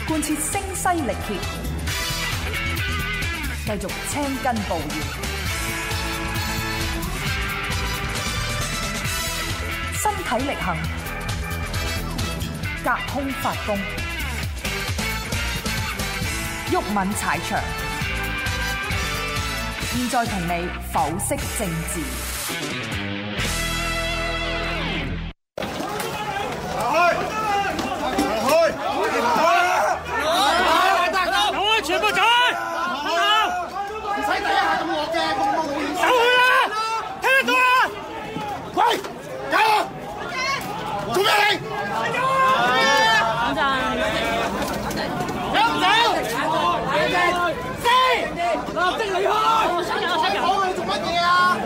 貫徹聲嘶力竭，繼續青筋暴現，身體力行，隔空發功，毓民踩場。現在同你剖析政治。 全部走開！唔使第一下咁惡嘅，咁冇意思。走去啦！聽得到啦！喂，走！做咩你？等陣。走！立即離開！我你做乜嘢啊？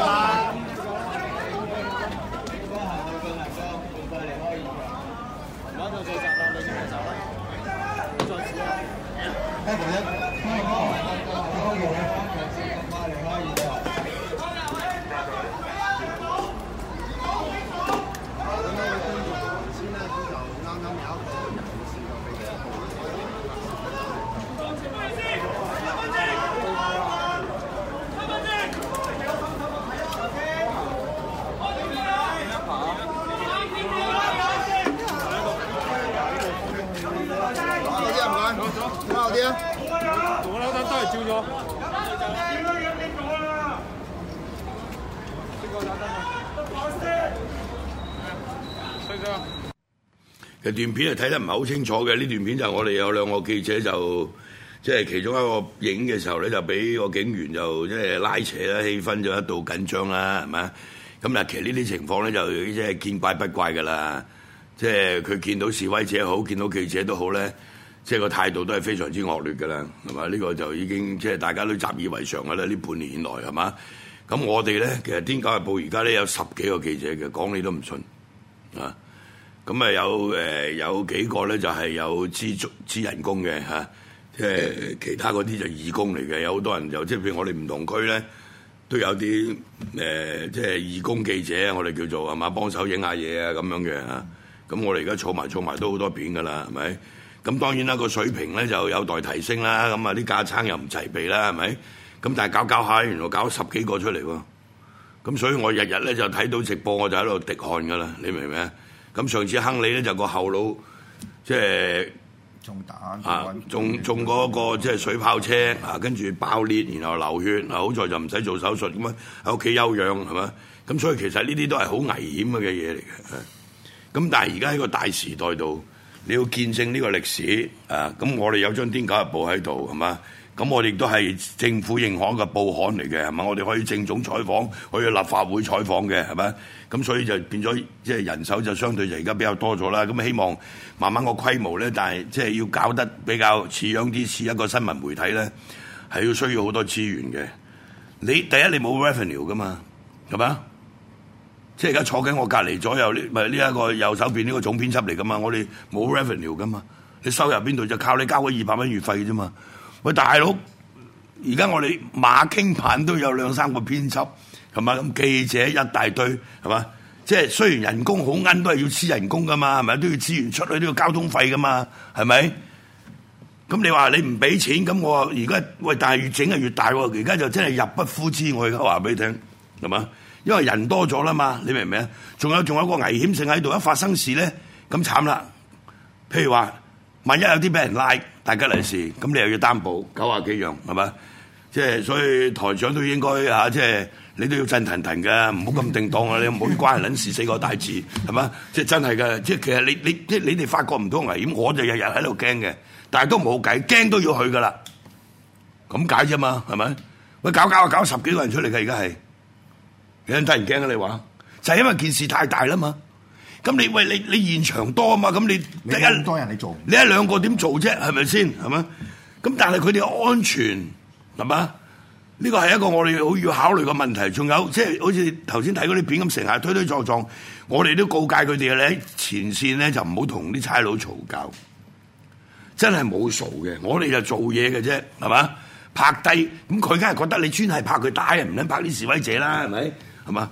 其實段片係睇得唔係好清楚嘅，呢段片就我哋有兩個記者就即係其中一個影嘅時候咧，就俾個警員就即係拉扯啦，氣氛就一度緊張啦，係咪？咁其實呢啲情況咧就即係見怪不怪㗎啦，即係佢見到示威者好，見到記者都好咧，即係個態度都係非常之惡劣㗎啦，係嘛？呢個就已經即係大家都習以為常㗎啦，呢半年來係嘛？咁我哋咧其實《癲狗日報》而家咧有10幾個記者嘅，講你都唔信啊！咁有幾個咧就係有支人工嘅嚇，即係其他嗰啲就義工嚟嘅，有好多人就即係譬如我哋唔同區咧都有啲即係義工記者，我哋叫做係嘛，幫手影下嘢啊咁樣嘅嚇。咁我哋而家儲埋都好多片㗎啦，係咪？咁當然啦，個水平咧就有待提升啦。咁啲架撐又唔齊備啦，係咪？咁但係搞下，原來搞10幾個出嚟喎。咁所以我日日咧就睇到直播，我就喺度滴汗㗎啦。你明唔明啊？咁上次亨利咧就個後腦即係中彈啊，中嗰個即係水炮車啊，跟住爆裂，然後流血，好在就唔使做手術咁啊，喺屋企休養係嘛？咁所以其實呢啲都係好危險嘅嘢嚟嘅。咁但係而家喺個大時代度，你要見證呢個歷史啊！咁我哋有張《癲狗日報》喺度係嘛？咁我哋亦都係政府認可嘅報刊嚟嘅係嘛？我哋可以正總採訪，可以去立法會採訪嘅係咪？咁所以就變咗即係人手就相對就而家比較多咗啦。咁希望慢慢個規模咧，但係即係要搞得比較似樣啲似一個新聞媒體咧，係要需要好多資源嘅。你第一你冇 revenue 噶嘛，係嘛？即係而家坐緊我隔離左右呢一個右手邊呢個總編輯嚟噶嘛，我哋冇 revenue 噶嘛，你收入邊度就靠你交嗰200蚊月費啫嘛。喂，大佬，而家我哋馬經版都有2-3個編輯，係嘛？咁記者一大堆，係嘛？即係雖然人工好奀，都係要黐人工噶嘛，係咪？都要資源出去，都要交通費噶嘛，係咪？咁你話你唔俾錢，咁我而家喂，但係越整係越大喎，而家就真係入不敷支，我而家話俾你聽，係嘛？因為人多咗啦嘛，你明唔明啊？仲有個危險性喺度，一發生事咧，咁慘啦。譬如話，萬一有啲俾人拉，大吉利是，咁你又要擔保90幾樣，係嘛？即係所以台長都應該即係你都要震騰騰嘅，唔好咁定當啊！你唔好關人撚事4個大字，係嘛？即係真係嘅，即係其實你哋發覺唔到危險，我就日日喺度驚嘅，但係都冇計，驚都要去噶啦，咁解啫嘛，係咪？喂，搞10幾個人出嚟嘅，而家係有人得人驚啊！你話就係因為件事太大啦嘛。咁你現場多啊嘛，咁你咁多人你做，你1-2個點做啫？係咪先？係嘛？咁但係佢哋安全係嘛？呢個係一個我哋好要考慮嘅問題。仲有即係好似頭先睇嗰啲片咁，成日推撞，我哋都告誡佢哋咧，前線咧就唔好同啲差佬嘈交，真係冇數嘅。我哋就做嘢嘅啫，係嘛？拍低咁佢梗係覺得你專係拍佢打人，唔撚拍啲示威者啦，係咪？係嘛？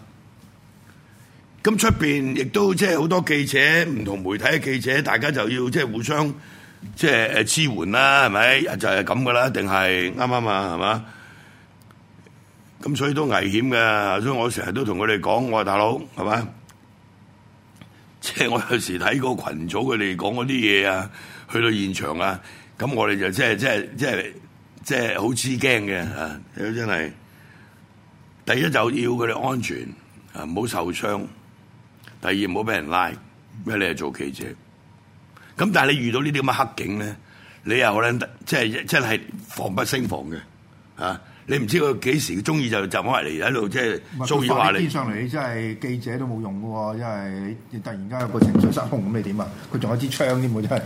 咁出邊亦都即係好多記者，唔同媒體嘅記者，大家就要即係互相即係支援啦，係咪？就係咁噶啦，定係啱啱啊？係嘛？咁所以都危險嘅，所以我成日都同佢哋講，我話大佬係嘛？即係我有時睇個群組佢哋講嗰啲嘢啊，去到現場啊，咁我哋就即係好知驚嘅啊！真係第一就要佢哋安全啊，唔好受傷；第二唔好俾人拉，因為你係做記者。咁但係你遇到呢啲咁嘅黑警咧，你又可能即係真係防不勝防嘅啊！你唔知佢幾時中意就開嚟喺度即係騷擾下你。 上嚟你真係記者都冇用嘅喎，因為你突然間有個情緒失控咁，你點啊？佢仲有支槍添喎，真係。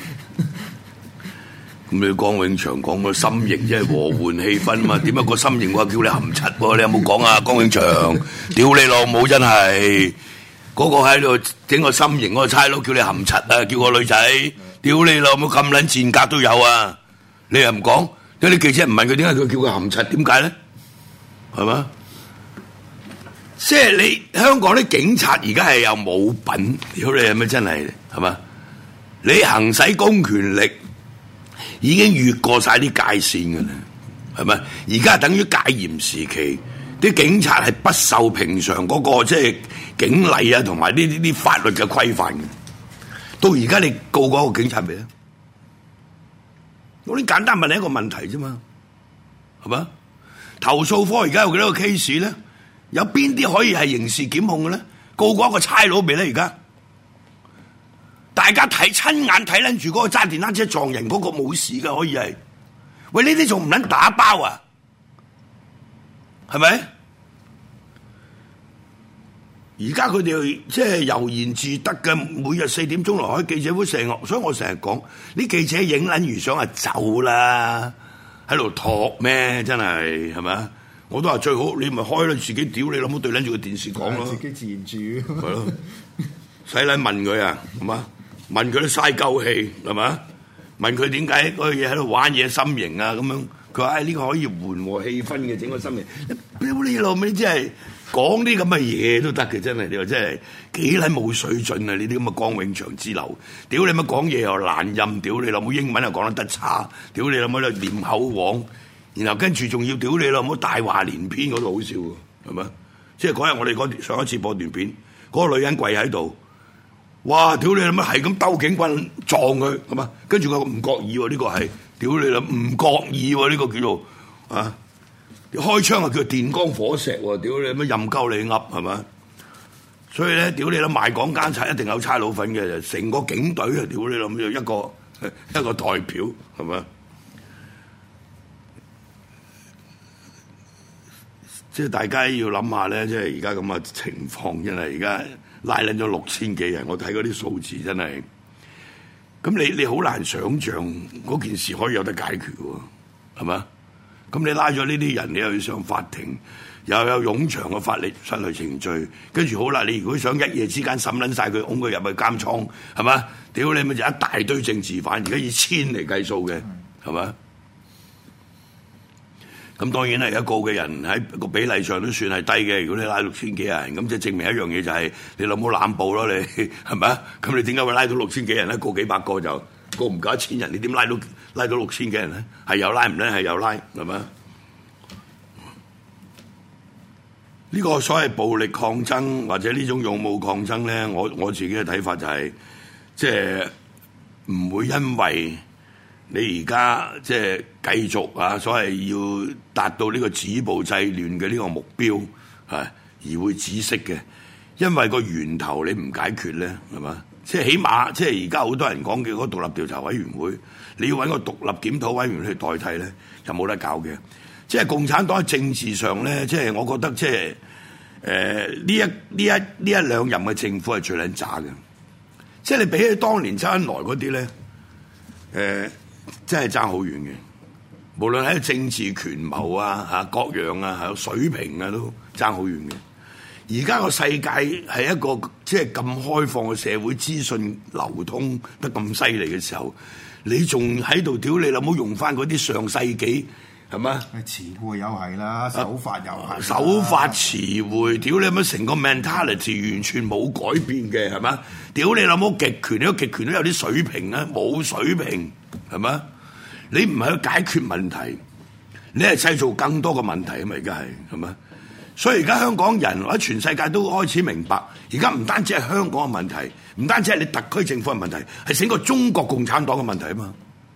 咁你江永祥講個心形即係和緩氣氛嘛？點解個心形話叫你含柒喎？你有冇講啊？江永祥，屌你老母真係！嗰個喺度整個心形嗰個差佬叫你含柒啊！叫個女仔，屌你老母咁撚賤格都有啊！你又唔講？有啲記者唔問佢點解佢叫佢含柒？點解咧？係嘛？即係你香港啲警察而家係有冇品？屌你係咪真係？係嘛？你行使公權力已經越過晒啲界線㗎啦，係咪？而家等於戒嚴時期，啲警察係不受平常嗰個即係警例啊，同埋呢啲法律嘅規範嘅。到而家你告嗰個警察未啊？我啲簡單問你一個問題啫嘛，係嘛？投訴科而家有幾多個 case 咧？有邊啲可以係刑事檢控嘅咧？告過一個差佬未咧？而家大家親眼睇撚住嗰個揸電單車撞人嗰個冇事㗎，可以係。喂，呢啲仲唔撚打包啊？係咪？而家佢哋即係悠然自得嘅，每日4點鐘嚟開記者會所以我成日講，啲記者影撚完相啊走啦，喺度托咩？真係係咪？我都話最好你咪開啦，自己屌你老母對撚住個電視講咯， 自己自言自語。 係咯，使撚問佢啊，係嘛？問佢都嘥鳩氣係嘛？問佢點解嗰個嘢喺度玩嘢心形啊咁樣？佢話呢個可以緩和氣氛嘅，整個心形。屌你老味，真係講啲咁嘅嘢都得嘅，真係你話真係幾撚冇水準啊！呢啲咁嘅江永祥之流，屌你乜講嘢又爛音，屌你老母英文又講得差，屌你老母又念口簧，然後跟住仲要屌你老母大話連篇嗰度好笑喎，係咪？即係嗰日我哋上一次播段片，嗰個女人跪喺度，哇！屌你老母係咁兜警棍撞佢，係嘛？跟住佢唔覺意喎，呢個係。屌你啦，唔覺意喎，呢個叫做啊，開槍啊叫電光火石喎，屌你乜任鳩你噏係嘛？所以咧，屌你啦，賣港奸賊一定有差佬份嘅，成個警隊啊，屌你啦，咁就一個代表係嘛？即係大家要諗下咧，即係而家咁嘅情況，真係而家拉撚咗6000幾人，我睇嗰啲數字真係。咁你好難想像嗰件事可以有得解決喎，係嘛？咁你拉咗呢啲人，你又要上法庭，又有冗長嘅法律程序，跟住好啦，你如果想一夜之間審撚晒佢，㧬佢入去監倉，係嘛？屌你咪就一大堆政治犯，而家以千嚟計數嘅，係嘛？咁當然係而家告嘅人喺個比例上都算係低嘅。如果你拉6000幾人，咁即係證明一樣嘢就係你老母濫捕咯，你係咪啊？咁你點解會拉到6000幾人咧？告幾百個就告唔夠1000人，你點拉到6000幾人咧？係有拉唔咧？係有拉，係咪啊？呢個所謂暴力抗爭或者呢種勇武抗爭咧，我自己嘅睇法就係即係唔會因為你而家即係繼續啊，所謂要達到呢個止暴制亂嘅呢個目標啊，而會止息嘅。因為個源頭你唔解決咧，係嘛？即係起碼，即係而家好多人講嘅嗰個獨立調查委員會，你要揾個獨立檢討委員會去代替咧，就冇得搞嘅。即係共產黨喺政治上咧，即係我覺得即係呢一兩任嘅政府係最撚渣嘅。即係你比起當年周恩來嗰啲咧，真係爭好遠嘅。無論喺政治權謀啊、嚇各樣啊、係水平啊，都爭好遠嘅。而家個世界係一個即係咁開放嘅社會，資訊流通得咁犀利嘅時候，你仲喺度屌你老母用翻嗰啲上世紀係嘛？ 詞彙又係啦，手法又係， 手法詞彙，屌你老母成個 mentality 完全冇改變嘅係嘛？屌你老母極權都有啲水平啊，冇水平。 係咪？你唔係去解決問題，你係製造更多嘅問題啊嘛！而家係咪？所以而家香港人或者全世界都開始明白，而家唔單止係香港嘅問題，唔單止係你特區政府嘅問題，係整個中國共產黨嘅問題啊嘛！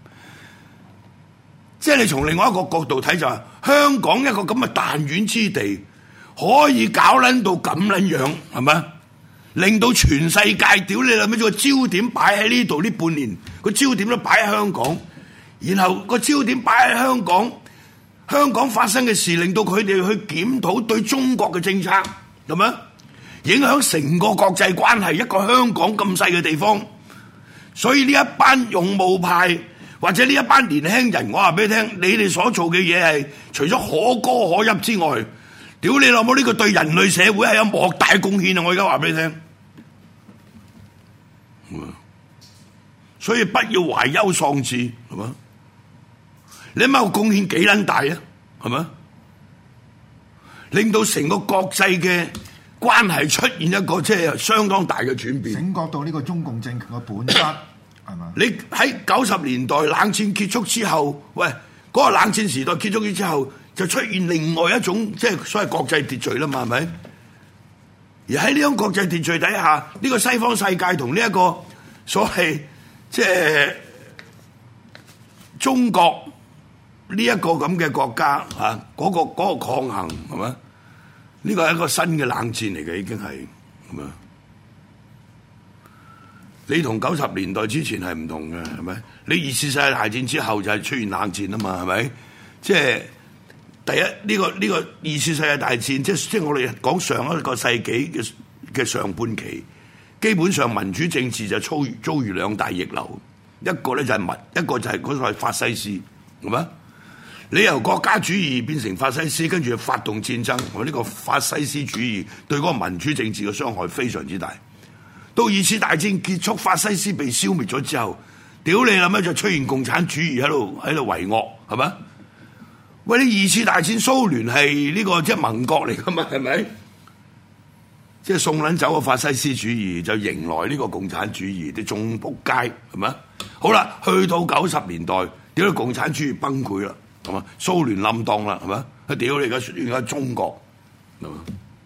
即係你從另外一個角度睇就係香港一個咁嘅彈丸之地，可以搞撚到咁撚樣係咪？令到全世界屌你啦咩？個焦點擺喺呢度，呢半年個焦點都擺喺香港，然後個焦點擺喺香港。香港發生嘅事令到佢哋去檢討對中國嘅政策，係咪？影響成個國際關係，一個香港咁細嘅地方，所以呢一班勇武派或者呢一班年輕人，我話俾你聽，你哋所做嘅嘢係除咗可歌可泣之外，屌你老母呢個對人類社會係有莫大貢獻啊！我而家話俾你聽，所以不要懷憂喪志，係嘛？你諗下個貢獻幾撚大啊？係咪？令到成個國際嘅關係出現一個即係相當大嘅轉變。 醒覺到呢個中共政權嘅本質係嘛？ 你喺90年代冷戰結束之後，喂，嗰個冷戰時代結束咗之後，就出現另外一種即係所謂國際秩序啦嘛，係咪？而喺呢種國際秩序底下，呢個西方世界同呢一個所謂即係中國。呢一個咁嘅國家啊，嗰個抗衡係咪？呢個係一個新嘅冷戰嚟嘅，已經係咪？你同90年代之前係唔同嘅，係咪？你二次世界大戰之後就係出現冷戰啊嘛，係咪？即係第一呢個二次世界大戰，即係我哋講上一個世紀嘅上半期，基本上民主政治就遭遇兩大逆流，一個咧就係一個就係嗰個法西斯，係咪？你由國家主義變成法西斯，跟住發動戰爭，我呢個法西斯主義對嗰個民主政治嘅傷害非常之大。到二次大戰結束，法西斯被消滅咗之後，屌你啦咩就出現共產主義喺度為惡，係咪？喂，你二次大戰蘇聯係呢個即係盟國嚟噶嘛，係咪？即係送撚走個法西斯主義，就迎來呢個共產主義，你仲仆街係咪？好啦，去到90年代，屌你共產主義崩潰啦。係嘛？蘇聯冧檔啦，係嘛？屌你而家中國，係嘛？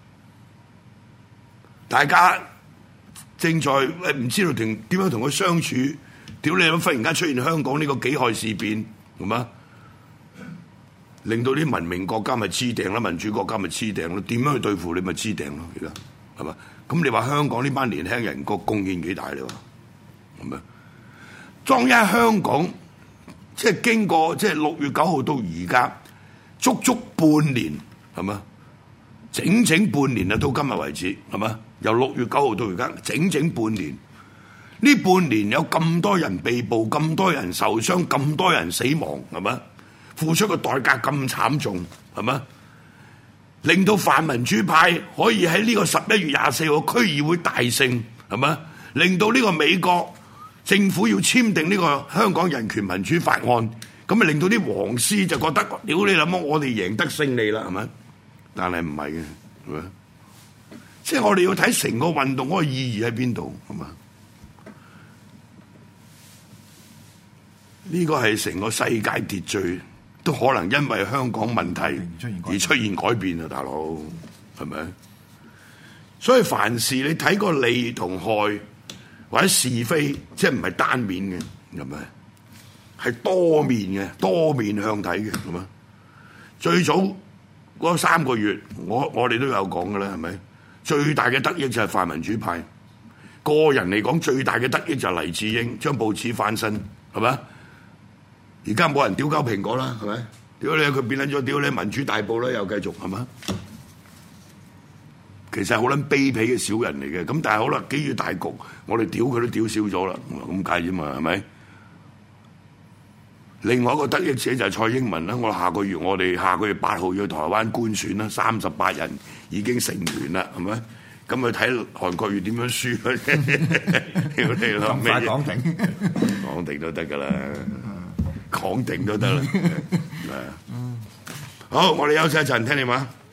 大家正在唔知道點樣同佢相處，屌你忽然間出現香港呢個己亥事變，係嘛？令到啲文明國家咪黐定啦，民主國家咪黐定咯，點樣去對付你咪黐定咯，而家係嘛？咁你話香港呢班年輕人個貢獻幾大你話？係咪？裝一香港。即係經過即係6月9號到而家，足足半年係嘛？整整半年啊，到今日為止係嘛？由6月9號到而家，整整半年。呢半年有咁多人被捕，咁多人受傷，咁多人死亡係嘛？付出嘅代價咁慘重係嘛？令到泛民主派可以喺呢個11月24號區議會大勝係嘛？令到呢個美國政府要簽訂呢個香港人權民主法案，咁咪令到啲黃絲就覺得，屌你諗乜，我哋贏得勝利啦，係咪？但係唔係嘅，係咪？即係我哋要睇成個運動嗰個意義喺邊度，係嘛？呢個係成個世界秩序都可能因為香港問題而出現改變啊，大佬，係咪？所以凡事你睇個利同害。或者是非，即係唔係單面嘅，係咪？係多面嘅，多面向睇嘅，係嘛？最早嗰3個月，我哋都有講嘅啦，係咪？最大嘅得益就係泛民主派，個人嚟講最大嘅得益就係黎智英將報紙翻身，係咪？而家冇人屌鳩蘋果啦，係咪？屌你佢變撚咗，屌你民主大報啦，又繼續係嘛？其實係好撚卑鄙嘅小人嚟嘅，咁但係好啦，基於大局，我哋屌佢都屌少咗啦，咁解啫嘛，係咪？另外一個得益者就係蔡英文啦，我哋下個月8號要去台灣觀選啦，38人已經成員啦，係咪？咁去睇韓國瑜點樣輸嗰啲，咁快講定，講定都得㗎啦，講定都得啦。好，我哋休息一陣，聽你話。